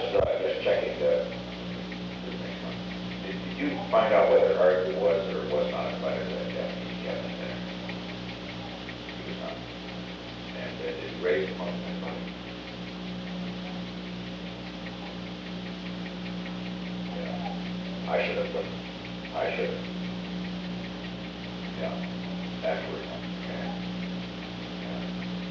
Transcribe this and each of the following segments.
just checking the, did you find out whether Arthur was or was not invited to that Japanese cabinet dinner? He was not. And did he raise the money? Yeah. I should have put, I should have. Yeah. Afterwards. Yeah. Yeah.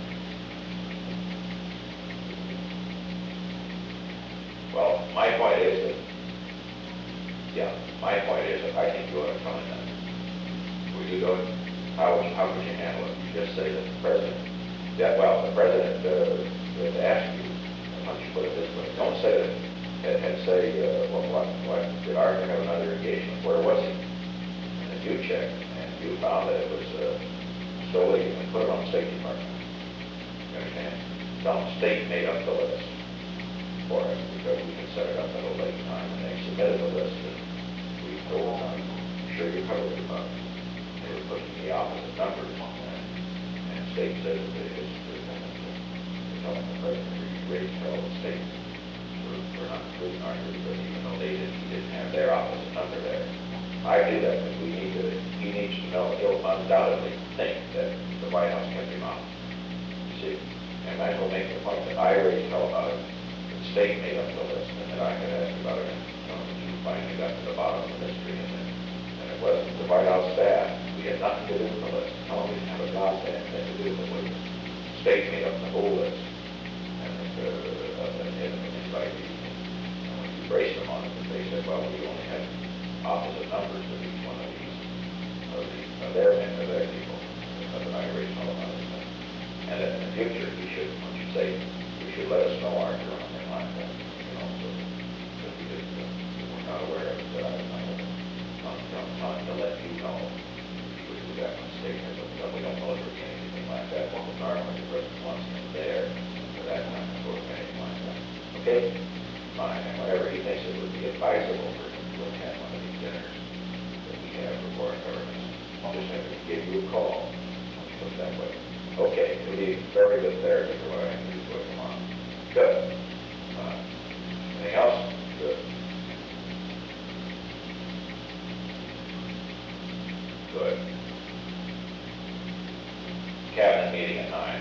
Well, my point is that, yeah, my point is that I think you ought to come in then. Will you do it? How could you handle it? You just say that the president, yeah, well, the president would ask you, why don't you put it this way? Don't say that, and say, well, what, did Arthur have another engagement? Where was he? And then you checked, and you found that it was solely, and put it on the State Department. You understand? Some state made up the list for it, because we can set it up at a late time, and they submitted a list, and we told them, I'm sure you covered it, but they were putting the opposite numbers on that, and state said that it is, they're telling the president, you raised all the states, we're not including Arthur, because even though he didn't have their opposite number there. I do that because he needs to know, he'll undoubtedly think that the White House kept him out. You see, and I will make the point that I already know about it. The state made up the list, and then I could ask about it, and you finally got to the bottom of the mystery, and it wasn't the White House staff. We had nothing to do with the list. No, we didn't have a goddamn thing to do with it. The state made up the whole list, and anybody, when you brace them on it, they said, well, we only had opposite numbers of each one of these, of their people, of the migration all about it. And in the future, you should, when you say, you should let us know, Arthur, or something like that, you know, so that we didn't, we're not aware of it, that I'm trying to let you know. We do that when the state has opened up. We don't know if there'll be anything like that. Well, normally the president wants them there, for that time to go to anything like that. Okay? Fine, and whatever he thinks it would be advisable for him to attend one of these dinners that we have for foreign governments, I'll just have to give you a call. Let's put it that way. Okay, it'll be very good therapy for what I can do for tomorrow. Good. Anything else? Good. Good. Cabinet meeting at 9.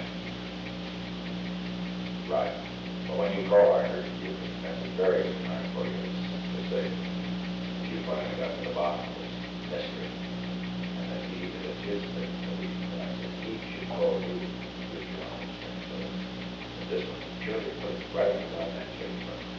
Right. Well, when you call Arthur, that's a very good time for you to say, you finally got to the bottom of this mystery. And then he, that it's his thing, so I said, he should call you with your own thing. So this one, surely put it right on that paper.